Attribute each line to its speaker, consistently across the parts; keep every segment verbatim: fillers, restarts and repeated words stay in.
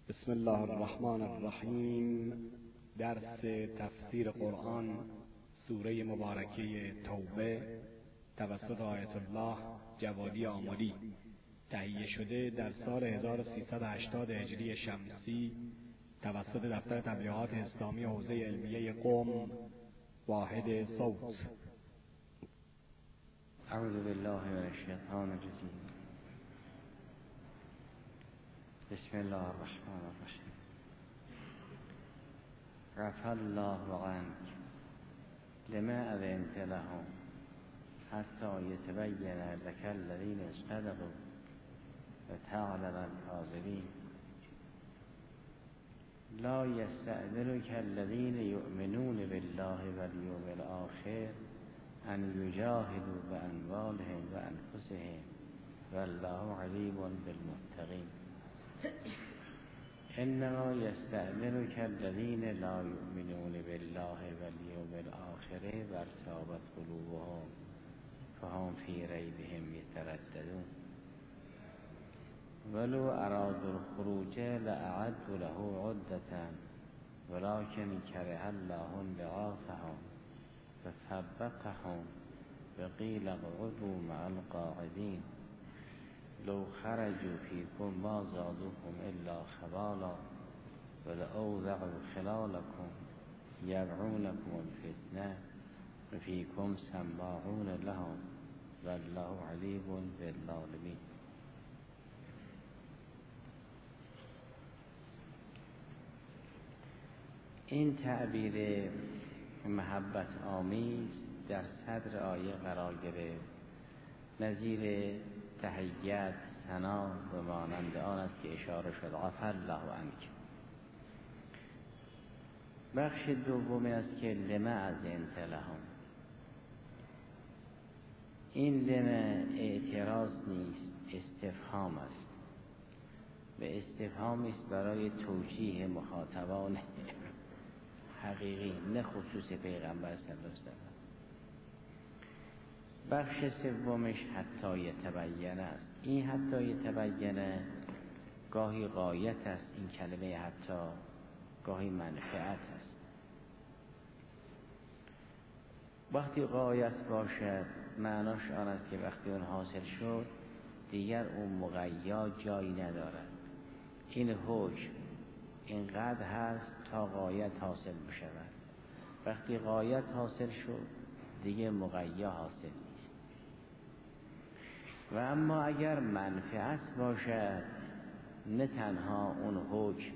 Speaker 1: بسم الله الرحمن الرحیم. درس تفسیر قرآن سوره مبارکه توبه توسط آیت الله جوادی آملی، تهیه شده در سال هزار و سیصد و هشتاد هجری شمسی توسط دفتر تبلیغات اسلامی حوزه علمیه قم، واحد صوت.
Speaker 2: اعوذ بالله من الشیطان الرجیم. بسم الله الرحمن الرحیم. رفع الله عنك لما أذنت لهم حتى يتبين لك الذين صدقوا وتعلم الكاذبين. لا يستأذنك الذين يؤمنون بالله واليوم الآخر أن يجاهدوا بأموالهم وأنفسهم والله عليم بالمتقين. إنما يستأذنك الذين لا يؤمنون بالله واليوم الآخر وارتابت قلوبهم فهم في ريبهم يترددون. ولو أرادوا الخروج لأعدوا له عدة ولكن كره الله انبعاثهم فثبطهم وقيل اقعدوا مع القاعدين. لو خرجوا فيكم ما زادوكم إلا خبالا ولأوضعوا خلالكم يبعونكم الفتنة وفيكم سماعون لهم والله عليم بالظالمين. این تعبیر محبت آمیز در صدر آیه قرار گرفت، نظیر تحیت ثنا و مانند آن است که اشاره شد. عفا الله عنک. بخش دوم است که لما اذنت لهم. این لما اعتراض نیست، استفهام است و استفهام است برای توجیه مخاطبان حقیقی، نه خصوص پیغمبر صلی الله علیه وسلم. بخش سومش حتی یتبینه است. این حتی یتبینه گاهی غایت است، این کلمه حتی گاهی منفعت است. وقتی غایت باشد معناش آن است که وقتی اون حاصل شد دیگر اون مقیا جایی ندارد. این حکم اینقدر هست تا غایت حاصل بشود. وقتی غایت حاصل شد دیگه مقیا حاصل نیست. و اما اگر منفعت باشد نه تنها اون حکم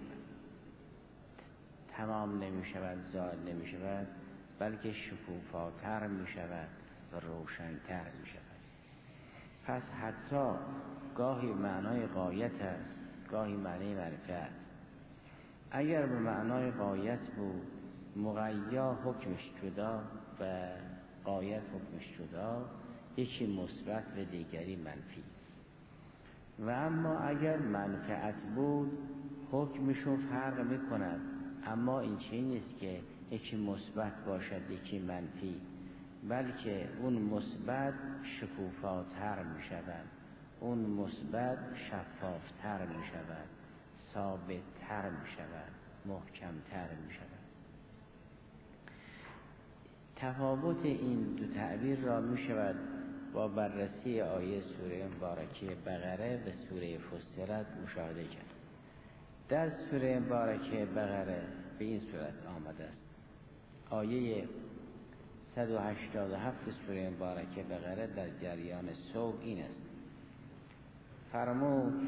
Speaker 2: تمام نمی شود، زائل نمی شود، بلکه شکوفاتر می شود و روشنتر می شود. پس حتی گاهی معنای غایت است، گاهی معنی منفعت. اگر به معنای غایت بود مقیا حکمش جدا و غایت حکمش جدا، یکی مثبت و دیگری منفی. و اما اگر منفعت بود حکمشو فرق میکند، اما این چیزی نیست که یکی مثبت باشد یکی منفی، بلکه اون مثبت شکوفاتر میشود، اون مثبت شفافتر میشود، ثابتتر میشود، محکمتر میشود. تفاوت این دو تعبیر را می شود با بررسی آیه سوره مبارکه بقره و سوره فصلت مشاهده کرد. در سوره مبارکه بقره به این صورت آمده است. آیه صد و هشتاد و هفت سوره مبارکه بقره در جریان صبح این است: فرمود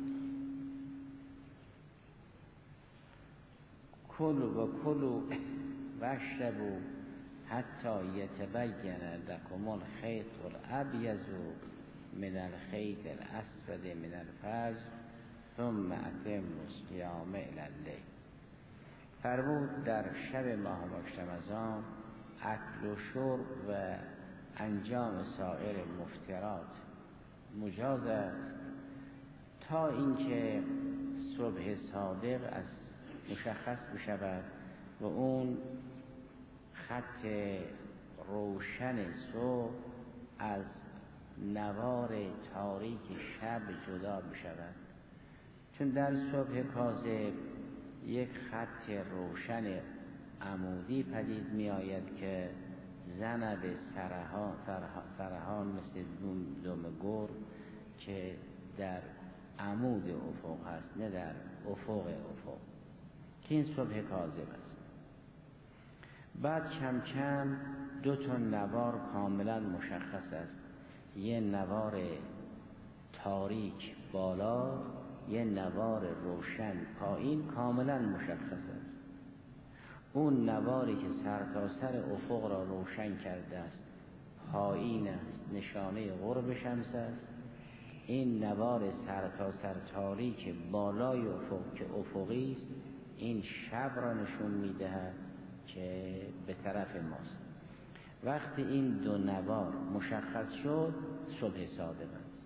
Speaker 2: کلوا و کلوا واشربوا حتی یتبین لکم الخیط الابیض من الخیط الاسود من الفجر ثم اتموا الصیام الی اللیل. فرمود در شب ماه رمضان اکل و شرب و انجام سایر مفطرات مجاز است تا اینکه صبح صادق از مشخص بشود و اون خط روشن صبح از نوار تاریک شب جدا بشود چون در صبح کاذب یک خط روشن عمودی پدید می آید که زند سرها سرهان مثل دم گرگ که در عمود افق هست نه در افق افق، که این صبح کاذب است. بعد کم کم دو تا نوار کاملا مشخص است، یه نوار تاریک بالا، یه نوار روشن پایین، کاملا مشخص است. اون نواری که سر تا سر افق را روشن کرده است پایین است، نشانه غرب شمس است. این نوار سر تا سر تاریک بالای افق که افقی است، این شب را نشون میدهد که به طرف ماست. وقتی این دو نوار مشخص شد صبح صادق است.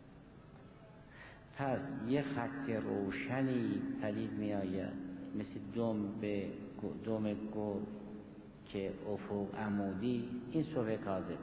Speaker 2: پس یه خط روشنی پدید می آید مثل دم به دم گرگ که افق عمودی، این صبح کاذب.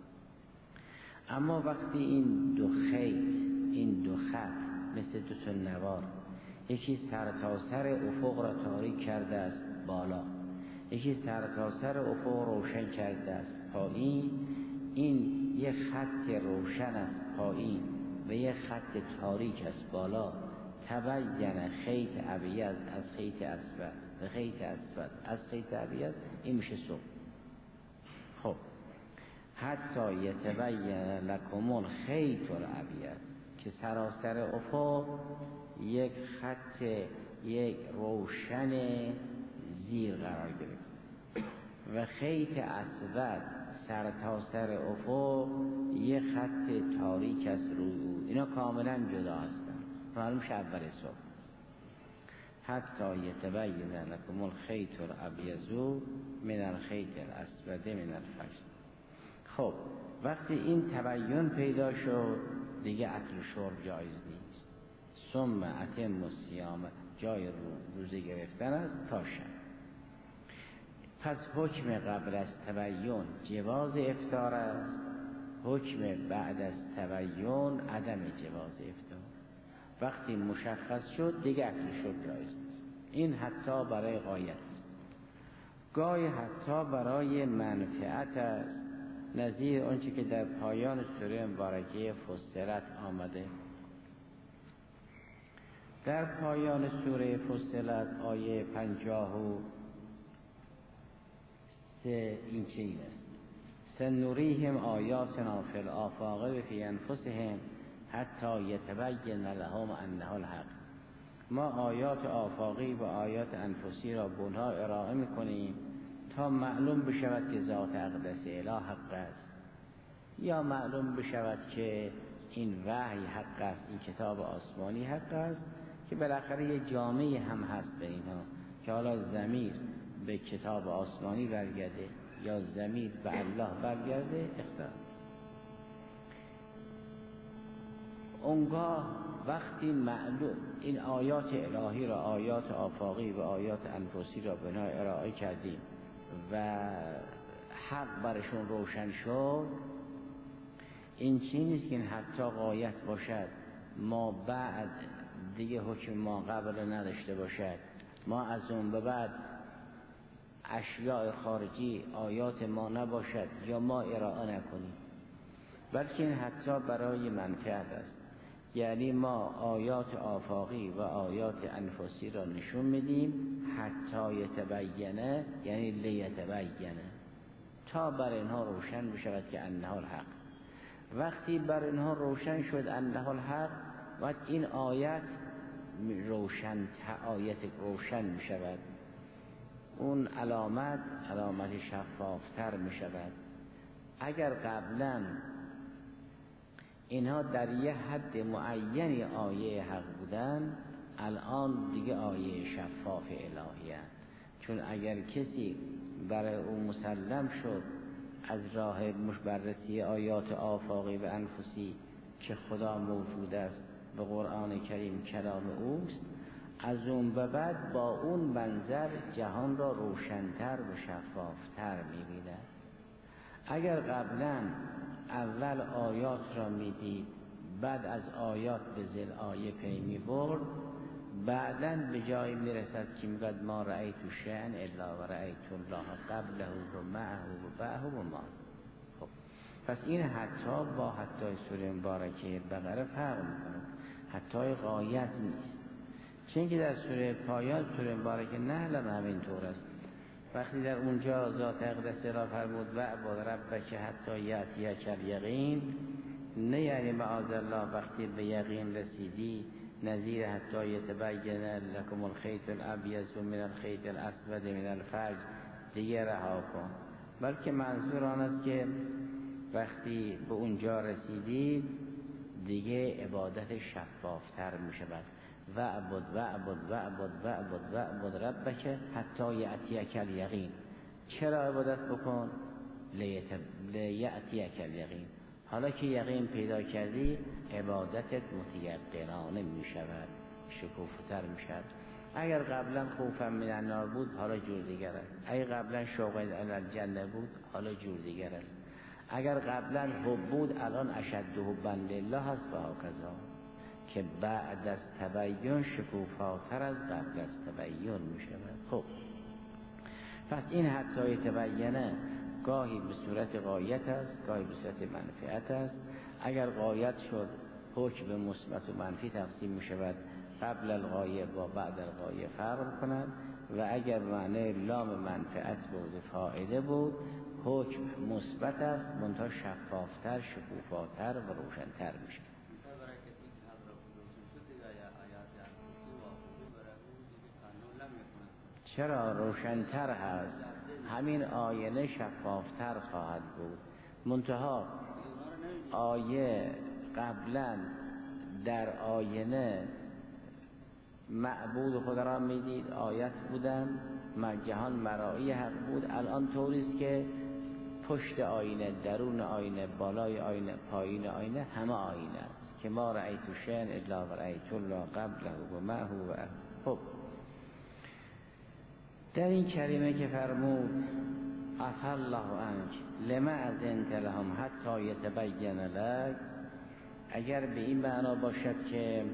Speaker 2: اما وقتی این دو خیط، این دو خط مثل دو تا نوار، یکی سر تا سر افق را تاریک کرده است بالا، یکی سر تا سر افق روشن کرده است پایین، این یک خط روشن است پایین و یک خط تاریک است بالا، تبین خیط ابیض از خیط اسود و خیط اسود از خیط ابیض، این میشه صبح. خب حتی یتبین لکم الخیط الابیض، که سراسر افق یک خط یک روشن زیر قرار گرفت و خیط اسود سر تا سر افق یک خط تاریک است روی او. اینا کاملا جدا هستند، معلوم میشه اول صبح. حتی یتبین لکم الخیط الابیض من الخیط الاسود من الفجر. خب وقتی این تبین پیدا شد دیگه اکل و شرب جایز نیست. ثم اتم الصیام، جای روزه گرفتن است تا شب. پس حکم قبل از تبین جواز افطار است، حکم بعد از تبین عدم جواز افطار. وقتی مشخص شد دیگه اکل و شرب جایز نیست. این حتی برای غایت است، گاهی حتی برای منفعت است، نظیر آنچه که در پایان سوره مبارکه فصلت آمده. در پایان سوره فصلت آیه پنجاه و سه این چنین است: سنوریهم آیاتنا فی الآفاق و فی انفسهم حتی یتبین لهم انه الحق. ما آیات آفاقی و آیات انفسی را به اونها ارائه میکنیم تا معلوم بشود که ذات اقدس اله حق است، یا معلوم بشود که این وحی حق است، این کتاب آسمانی حق است، که بالاخره یه جامعه هم هست به اینها، که حالا ضمیر به کتاب آسمانی برگرده یا ضمیر به الله برگرده اختلاف. اونگاه وقتی معلوم این آیات الهی را، آیات آفاقی و آیات انفسی را بنا ارائه کردیم و حق برشون روشن شد، این چیزی نیست که این حتی غایت باشد ما بعد دیگه حکم ما قبل نداشته باشد، ما از اون به بعد اشیاء خارجی آیات ما نباشد یا ما ارائه نکنیم، بلکه این حتی برای منفعت است. یعنی ما آیات آفاقی و آیات انفسی را نشون میدیم حتی یتبینه، یعنی لیتبینه، تا بر اینها روشن بشود که انه الحق. وقتی بر اینها روشن شد انه الحق، وقت این آیت روشن آیت روشن می شود، اون علامت علامت شفافتر می شود. اگر قبلا اینها در یه حد معینی آیه حق بودن، الان دیگه آیه شفاف الهی هست. چون اگر کسی برای او مسلم شد از راه بررسی آیات آفاقی و انفسی که خدا موجود است و قرآن کریم کلام اوست، از اون به بعد با اون منظر جهان را روشن‌تر و شفافتر می‌بیند. اگر قبلا اول آیات را می‌دید بعد از آیات به ذیل آیه پی می‌برد، بعداً به جایی میرسد که میگد ما رأیت شیئا الا و رأیت الله قبله و معه و بعه و ما. خب پس این حتی با حتی سوره مبارکه بقره فرق میکنه، حتی غایت نیست. چون که در سوره پایان سوره مبارکه نحل هم همین طور است. وقتی در اونجا ذات اقدس را فرمود و عباد ربک حتی یأتیک الیقین، نه یعنی معاذالله وقتی به یقین رسیدی نظیر حتی یتبین لکم الخیط الابیض من الخیط الاسود من الفجر دیگه رها کن، بلکه منظور آن است که وقتی به اونجا رسیدید دیگه عبادت شفافتر می شود. و عبد و عبد و عبد و عبد و عبد ربک حتی یأتیک الیقین. چرا عبادت بکن؟ لیأتیک الیقین. حالا که یقین پیدا کردی عبادتت متیقنانه می شود، شکوفتر می شود. اگر قبلا خوفا من النار بود حالا جور دیگر است، اگر قبلا شوق الی الجنه بود حالا جور دیگر است، اگر قبلا حب بود الان اشد حبا لله هست و هکذا، که بعد از تبیین شکوفاتر از قبل از تبیین می شود. خب پس این حتی تبینه گاهی به صورت غایت است، گاهی به صورت منفعت است. اگر غایت شد حکم به مثبت و منفی تقسیم می شود، قبل الغایه و بعد الغایه فرق کنند. و اگر معنی لام منفعت بود فائده بود حکم مثبت است، منتها شفافتر، شکوفاتر و روشنتر می شود. چرا روشنتر هست؟ همین آینه شفافتر خواهد بود. منتها آیه قبلا در آینه معبود خدا را میدید، آیت بودن، جهان مرایی حق بود. الان طوریست که پشت آینه، درون آینه، بالای آینه، پایین آینه همه آینه است که ما رأیت شیئا الا و رأیت الله قبله و معه و خب در این کلمه که فرمود عفا الله عنک لما اذنت لهم حتی یتبین لک، اگر به این معنا باشد که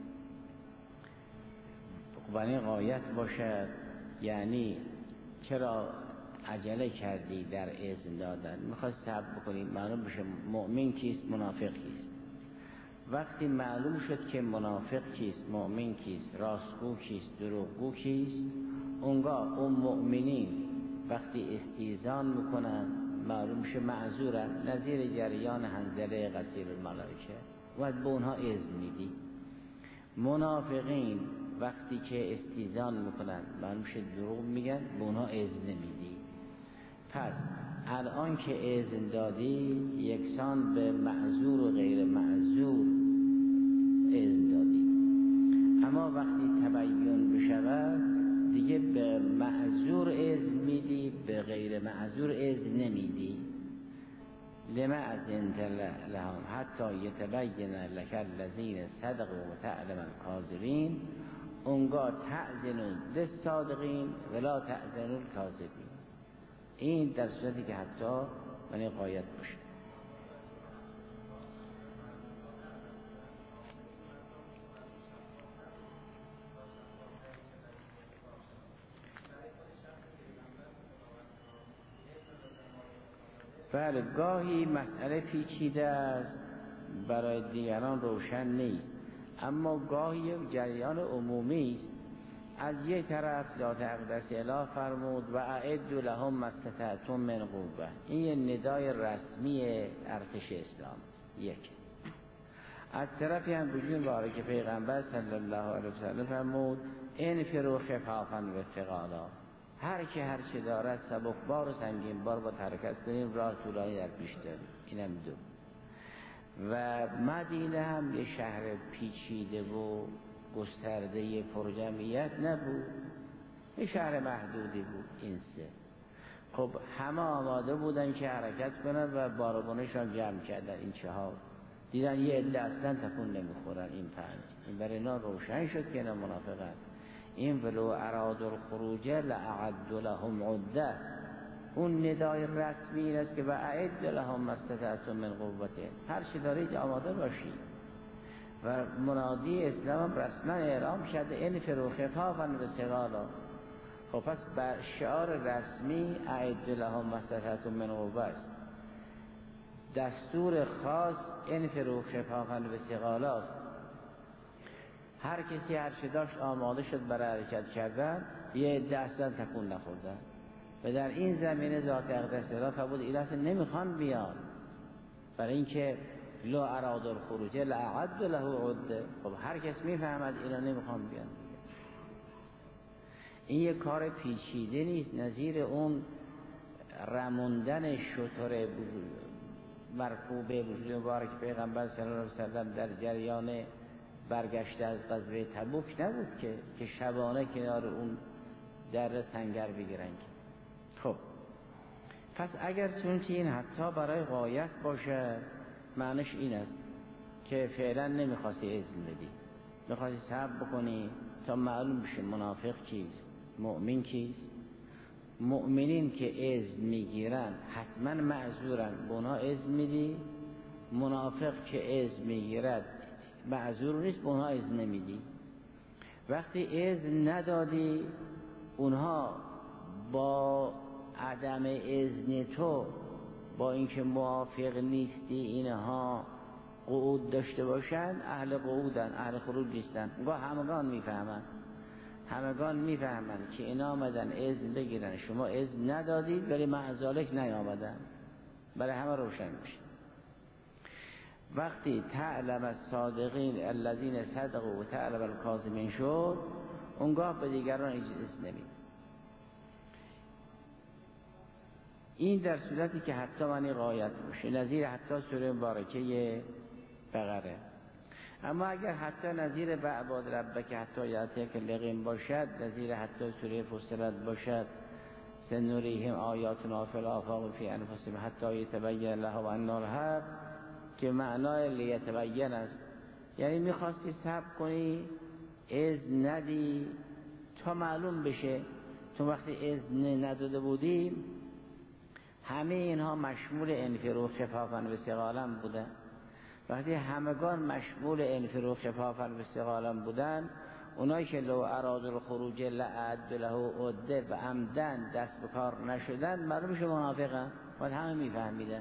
Speaker 2: بنی غایت باشد، یعنی چرا عجله کردی در اذن دادن، میخواد صبر بکنید معلوم بشه مؤمن کیست منافق کیست. وقتی معلوم شد که منافق کیست مؤمن کیست، راستگو کیست دروغگو کیست، اونگاه اون مؤمنین وقتی استیزان میکنن معلوم شه معذورن، نظیر جریان حنظله غسیل الملائکه، و به اونها اذن میدی. منافقین وقتی که استیزان میکنن معلوم شه دروغ میگن، به اونها اذن نمیدی. پس الان که اذن دادی یکسان به معذور و غیر معذور اذن دادی، اما وقتی تبیین بشود دیگه به معذور اذن میدی، به غیر معذور اذن نمیدی. لما اذنت لهم حتی یتبین لک الذین صدقوا و تعلم الکاذبین، اونگاه تأذنون للصادقین ولا تأذنوا الکاذبین. این در صورتی که حتی من غایت باشه. بله گاهی مسئله پیچیده است برای دیگران روشن نیست، اما گاهی جریان عمومی است. از یک طرف ذات اقدس اله فرمود و اعد لهم ما استطعتم من قوه، این ندای رسمی ارتش اسلام است. یک از طرفی هم وجود باره که پیغمبر صلی الله علیه وسلم فرمود انفروا خفافا و ثقالا، هر که هر چه دارد سبکبار و سنگین بار با حرکت کنیم، راه طولانی در پیش داریم. اینم دو. و مدینه هم یه شهر پیچیده و گسترده پرجمعیت نبود، یه شهر محدودی بود. این سه خب همه آماده بودن که حرکت کنن و بارگانشان جمع کردن. این چهار دیدن یه عده اصلا تکون نمیخورن. این پنج این برای اینا روشن شد که اینا منافقن. این ولو اراد الخروج لأعد لهم عده، اون ندای رسمی این است که و اعد لهم ما استطعتم من قوته، هر چی دارید آماده باشید. و منادی اسلام رسما اعلام شده انفروا خفافا و ثقالا. خب پس بر شعار رسمی اعد لهم ما استطعتم من قوة است. دستور خاص انفروا خفافا و ثقالا است. هر کسی هر چه داشت آماده شد برای حرکت کردن، یه عده اصلا تکون نخوردن و در این زمینه ذات اقدس را فرمود این اصلا نمیخوان بیان، برای اینکه لو اراد الخروج لاعد له عده. خب هر کس میفهمد اینا نمیخوان بیان. این یک کار پیچیده نیست، نظیر اون رموندن شتر مرکوب وجود مبارک پیغمبر صلی الله علیه وسلم در جریان برگشته از غزوه تبوک نبود که که شبانه کنار اون در سنگر بگیرن. خب پس اگر چونکه این حتی برای غایت باشه، معنیش این است که فعلا نمیخواستی اذن بدی، میخواستی صبر بکنی تا معلوم بشه منافق کیست، مؤمن کیست. مؤمنین که اذن میگیرن حتما معذورن، به اونها اذن میدی. منافق که اذن میگیرد معذور نیست، به اونها اذن نمیدی. وقتی اذن ندادی، اونها با عدم اذن تو، با اینکه موافق نیستی اینها قعود داشته باشن، اهل قعودن، اهل خروج نیستن. گاه همگان میفهمن همگان میفهمن که اینا آمدن اذن بگیرن، شما اذن ندادید، ولی معذالک نیامدن. برای همه روشن میشه. وقتی تعلم الصادقین الذین صدقوا و تعلم الکاظمین شد، اونگاه به دیگران اجازه نمید. این در صورتی که حتی معنی غایت باشه، نظیر حتی سوره مبارکه بقره. اما اگر حتی نظیر بعباد ربک حتی یاتیک الیقین باشد، نظیر حتی سوره فصلت باشد، سنوریهم آیاتنا فی الآفاق و فی انفسهم حتی یتبین لهم ان الحق، که معنای لیتبین است. یعنی میخواستی صبر کنی، اذن ندی تا معلوم بشه. تو وقتی اذن نداده بودی، همه اینها مشمول انفروا خفافا و ثقالا بودن. وقتی همگان مشمول انفروا خفافا و ثقالا بودن، اونایی که لو اراد الخروج لاعد له عده و عمدن دست به کار نشدن، معلوم میشه منافقن. ولی همه میفهمیدن.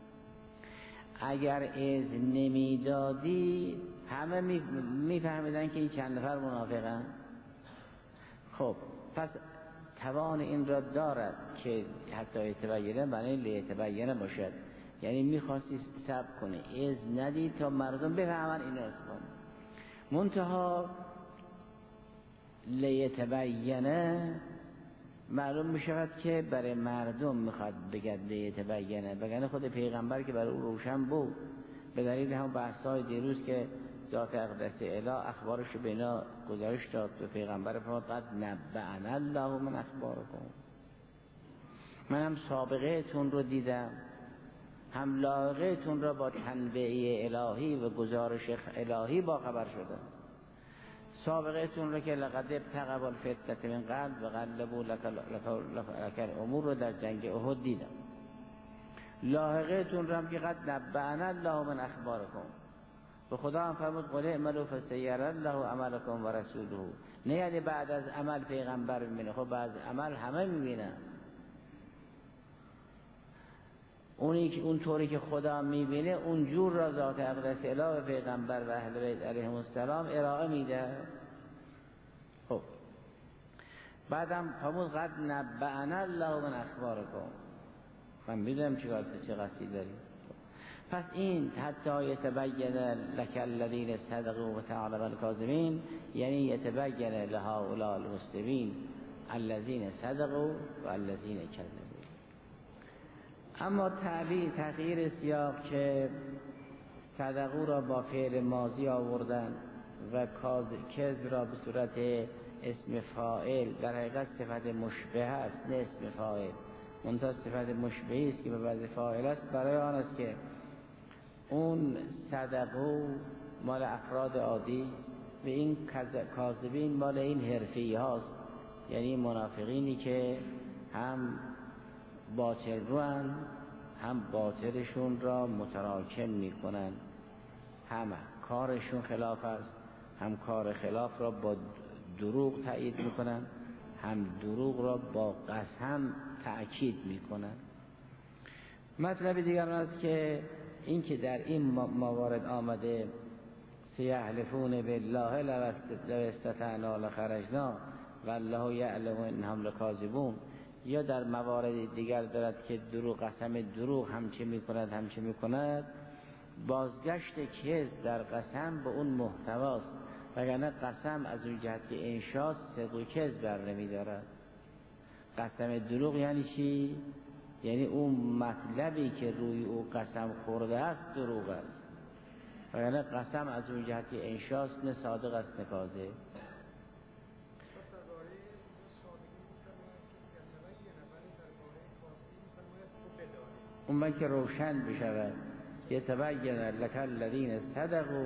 Speaker 2: اگر اذن نمیدادی، همه میفهمیدن که این چند نفر منافقن. خب پس توان این را دارد که حتی یتبینه معنی لیتبینه باشد. یعنی میخواستی صبر کنه، اذن ندید تا مردم بفهمن این را کنه. منتها لیتبینه معلوم میشود که برای مردم میخواد بگد لیتبینه، بگن خود پیغمبر که برای او روشن بود، به دلیل هم بحث‌های دیروز که ذات اقدس اله اخبارش رو بینا گزارش داد به پیغمبر، فرمود قد نبأنا الله من اخبارکم. منم سابقه تون رو دیدم، هم لاحقه تون را با تنبیه الهی و گزارش الهی با خبر شدم. سابقه تون رو که لقد ابتغوا الفتنة من قبل و غلبوا لك الامور رو در جنگ احد دیدم. لاحقه تون رو هم که قد نبأنا الله من اخبارکم. به خدا هم فرمود قل اعملوا فسیری الله عملکم و رسوله. نه یعنی بعد از عمل پیغمبر میبینه، خب بعد از عمل همه میبینن. اونی که اون طوری که خدا میبینه، اون جور را ذات اقدس اله و پیغمبر و اهل بیت علیهم السلام ارائه میده. خب بعدم فرمود قد نبأنا الله من اخبارکم. من میدونم چیکار چه قصدی داریم. پس این حتی یتبین لک الذین صدقوا و تعلم الکاذبین، یعنی یتبین لهؤلاء المسلمین الذین صدقوا و الذین کذبوا. اما تعبیر تغییر سیاق که صدقوا را با فعل ماضی آوردن و کذب را به صورت اسم فاعل، در حقیقت صفت مشبه است نه اسم فاعل، منتها صفت مشبهی است که به وضع فاعل است. برای آن است که اون صدقوا مال افراد عادی و این کاذبین مال این حرفی هاست، یعنی منافقینی که هم باطل روان، هم باطلشون را متراکم میکنن همه. کارشون خلاف است، هم کار خلاف را با دروغ تایید میکنن، هم دروغ را با قسم تأکید میکنن. مطلب دیگر است که این که در این موارد آمده سیحلفون بالله لو استطعنا لخرجنا والله یعلم انهم لکاذبون، یا در موارد دیگر دارد که دروغ قسم دروغ همچه میکند همچه میکند، بازگشت کذب در قسم به اون محتواست، وگرنه قسم از اون جهت که انشاء صدق و کذب بر نمیدارد. قسم دروغ یعنی چی؟ یعنی اون مطلبی که روی او قسم خورده است دروغ است، وگرنه قسم از اون جهت که انشاء نه صادق است نه کاذب. اون من که روشن بشود یتبین لک الذین صدقوا،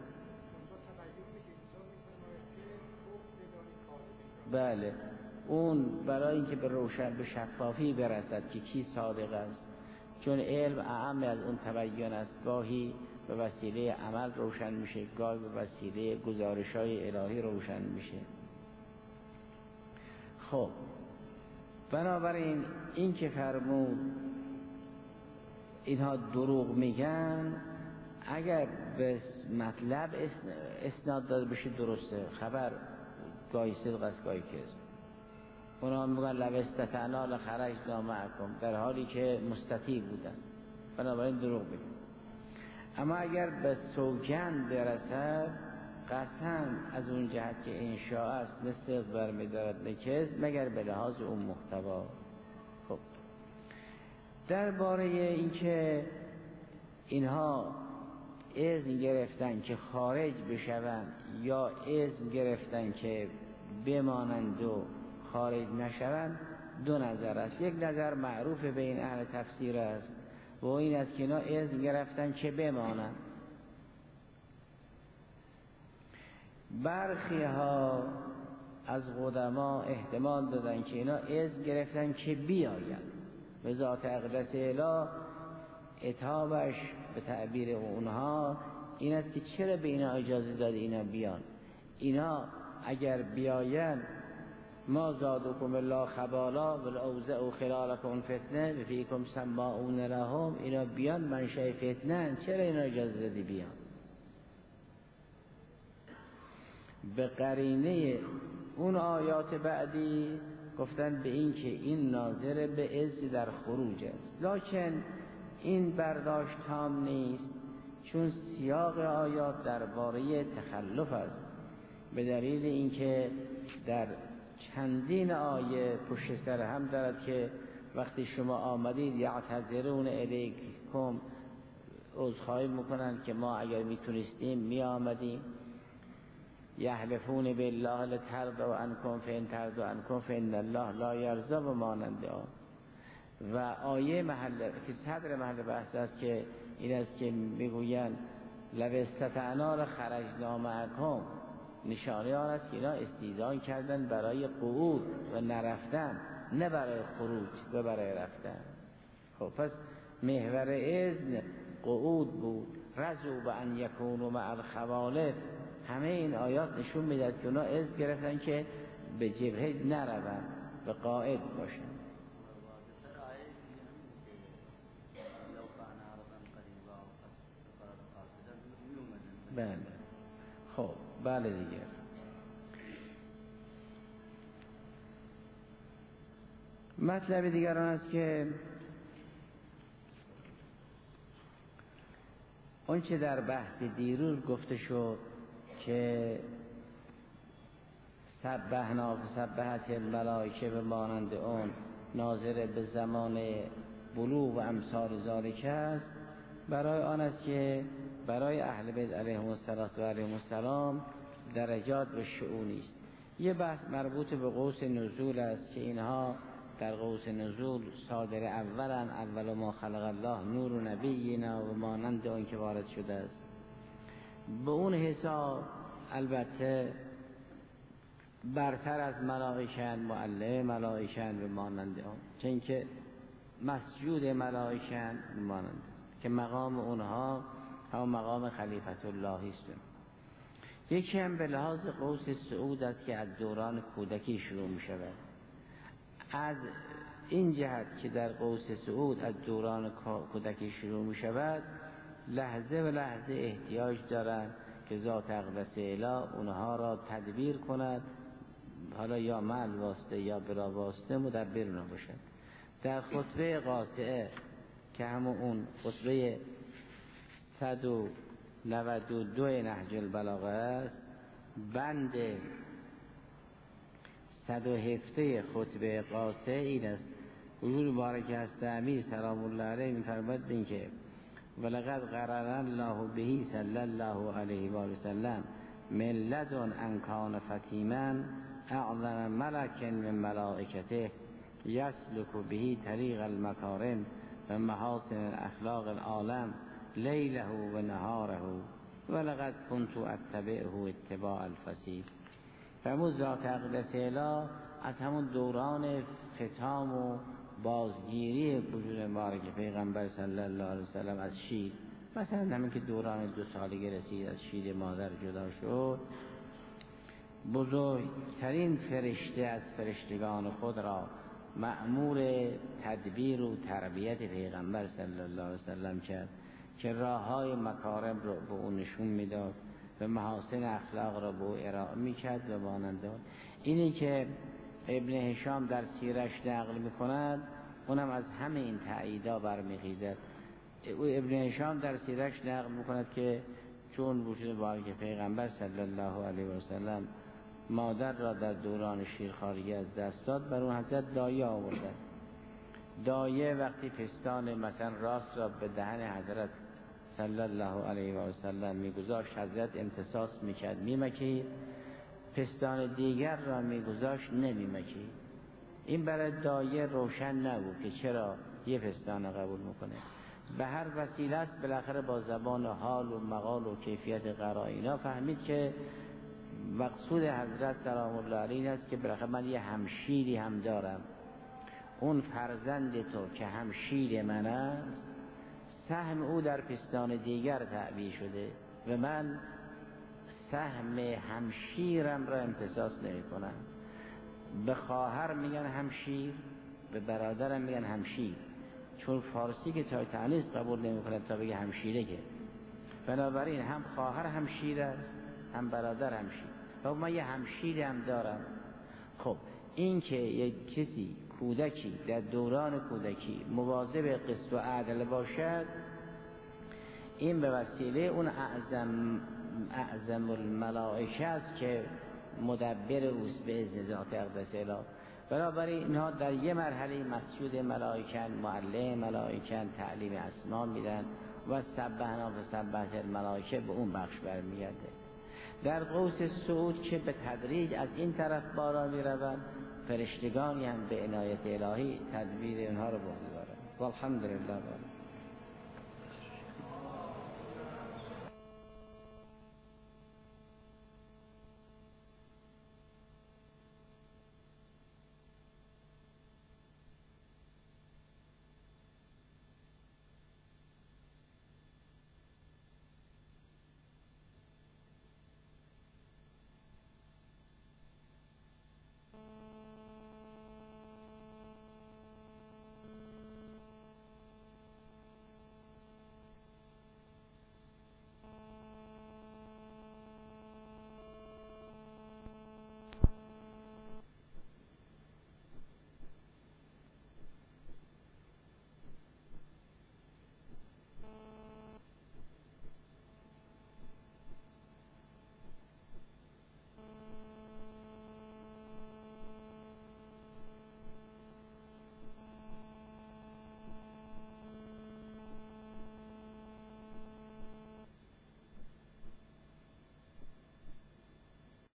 Speaker 2: بله اون برای اینکه به روشن به شفافی برسد که کی صادق است، چون علم اعم از اون تبین است، گاهی به وسیله عمل روشن میشه، گاهی به وسیله گزارش‌های الهی روشن میشه. خب بنابراین این که فرمود اینها دروغ میگن، اگر به مطلب اسناد داده بشه درسته، خبر گاهی صدق است گاهی کذب. اونا میگن لو استطعنا لخرجنا معکم، در حالی که مستطیع بودن، بنابراین دروغ میگن. اما اگر به سوگند برسد، قسم از اون جهت که انشاء است نه صدق برمی‌دارد نه کذب، مگر به لحاظ اون محتوا. خب درباره اینکه اینها اذن گرفتن که خارج بشوند یا اذن گرفتن که بمانند و خارج نشوند، دو نظر است. یک نظر معروف بین اهل تفسیر است و این است که اینا اذن گرفتن که بمانند. برخی ها از قدما احتمال دادن که اینا اذن گرفتن که بیاید، به ذات اقدس اله اتابش به تعبیر اونها این است که چرا به اینا اجازه داد اینا بیان. اینا اگر بیاین ما زادکم الله خبالا والاوزعوا خلالکم فتنه و فیکم سماعون لهم، اینا بیان منشأ فتنه، چرا اینا اجازه دادی بیان؟ به قرینه اون آیات بعدی گفتن به این که این ناظر به عز در خروج است، لکن این برداشت تام نیست، چون سیاق آیات درباره تخلف است، به دلیل اینکه در چندین آیه پشت سر هم دارد که وقتی شما آمدید یعتذرون الیکم، عذرخواهی میکنن که ما اگر میتونستیم می آمدیم، یحلفون بالله لترضوا عنکم فان ترضوا عنکم فان الله لا یرضی، و مانند آن. و آیه محل که صدر محل بحث است که این است که میگویند لو استطعنا لخرجنا معکم، نشانه آن است که اینا استیذان کردن برای قعود و نرفتن، نه برای خروج و برای رفتن. خب پس محور اذن قعود بود. رضوا بان یکونوا مع الخوالف، همه این آیات نشون میدهد که اونا اذن گرفتن که به جبهه نروند و قاعد باشن. بله خب بله دیگه. مطلب دیگر آن است که اون چه در بحث دیروز گفته شد که سبحنا سبحت الملائکه به مانند اون ناظر به زمان بلوغ و امثال ذالک است، برای آن است که برای اهل بیت علیهم السلام درجات و شؤونی است. یه بحث مربوط به قوس نزول است که اینها در قوس نزول صادر اولا، اول ما خلق الله نور و نبینا و مانند اون که وارد شده است. به اون حساب البته برتر از ملائکه، معلم ملائکه به مانند اون، چون که مسجود ملائکه مانند که مقام اونها همون مقام خلیفت الله است. یکی هم به لحاظ قوس صعود است که از دوران کودکی شروع می شود. از این جهت که در قوس صعود از دوران کودکی شروع می شود، لحظه و لحظه احتیاج دارند که ذات اقدس اله اونها را تدبیر کند، حالا یا مع واسطه یا بلا واسطه مدبر نباشد. در خطبه قاطعه که همون اون خطبه صد و نود و دو نهج البلاغه است، بند صد و هفده خطبه قاطعه این است. حضور مبارک هست امیر سلام الله علیه می‌فرماید این که ولقد قرن الله به صلی الله علیه و آله وسلم من لدن ان کان فتیما اعظم ملک من ملائکته یسلک به طریق المکارم و محاسن اخلاق العالم لیله و نهاره ولقد کنت اتبعه اتباع الفصیل. فرمود ذات اقدس اله از همون دوران ختام و بازگیری وجود مبارک پیغمبر صلی الله علیه وسلم از شیر، مثلا همین که دوران دو سالگی رسید از شیر مادر جدا شد، بزرگترین فرشته از فرشتگان خود را مأمور تدبیر و تربیت پیغمبر صلی الله علیه وسلم کرد که راههای مکارم را به او نشون میداد و محاسن اخلاق را به او ارائه میکرد و مانند آن. اینی که ابن هشام در سیرش نقل میکند اونم از همه این تأییدا برمیخیزد. ابن هشام در سیرش نقل میکند که چون وجود مبارک پیغمبر صلی الله علیه و سلم مادر را در دوران شیرخواری از دست داد، بر اون حضرت دایه آوردن. دایه وقتی پستان مثلا راست را به دهن حضرت صلی الله علیه و سلم میگذاشت، حضرت امتصاص میکرد میمکید، پستان دیگر را میگذاشت نمیمکید. این برای دایه روشن نبود که چرا یه پستان قبول میکنه. به هر وسیله است بالاخره با زبان حال و مقال و کیفیت قرائنا فهمید که مقصود حضرت سلام الله علیه است که بالاخره من یه همشیری هم دارم، اون فرزند تو که همشیر من است سهم او در پستان دیگر تعبیه شده و من سهم همشیرم را امتصاص نمی کنم. به خواهر میگن همشیر، به برادرم میگن همشیر، چون فارسی که تا تعنیس قبول نمی کند تا بگه همشیره که، بنابراین هم خواهر همشیر است هم برادر همشیر و من یه همشیری هم دارم. خب این که یک کسی کودکی در دوران کودکی مواظب قسط و عدل باشد، این به وسیله اون اعظم اعظم الملائکه است که مدبر اوست به اذن ذات اقدس اله. بنابراین اینها در یه مرحله مسجود ملائکن، معلم ملائکن، تعلیم اسما میدن و سبحنا و سبحت الملائکه به اون بخش برمیگرده. در قوس صعود که به تدریج از این طرف بالا میروند، فرشتگانی هم به عنایت الهی تدبیر اونها رو بردارن. والحمدلله.